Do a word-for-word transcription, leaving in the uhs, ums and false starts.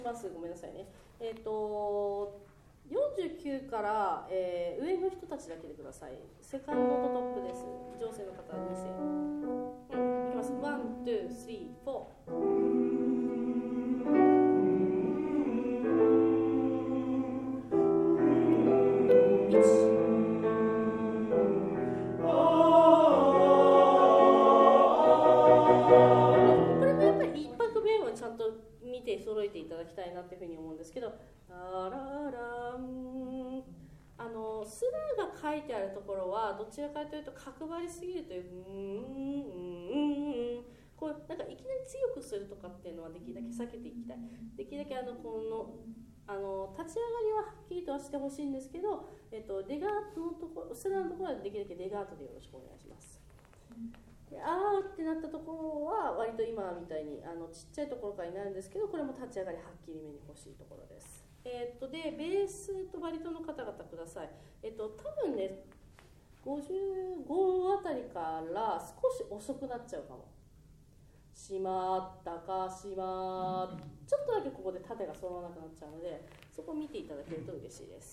ます。ごめんなさいね。えっ、ー、とよんじゅうきゅうから、えー、上の人たちだけでください。セカンドとトップです。上世の方に世。うん、いきます。ワン、ツー、スリー、フォー。ちゃんと見て揃えていただきたいなっていうふうに思うんですけど、ラララン、あのスラーが書いてあるところはどちらかというと角張りすぎるという、うんうんうん、こうなんかいきなり強くするとかっていうのはできるだけ避けていきたい。できるだけあのこのあの立ち上がりははっきりとはしてほしいんですけど、えっと、レガートのところ、スラーのところはできるだけレガートでよろしくお願いします。であーってなったところは割と今みたいにあのちっちゃいところからになるんですけど、これも立ち上がりはっきりめに欲しいところです。えー、っとでベースとバリトンの方々ください。えっと多分ねごじゅうごあたりから少し遅くなっちゃうかも。しまったかしまっちょっとだけここで縦が揃わなくなっちゃうので、そこを見ていただけると嬉しいです。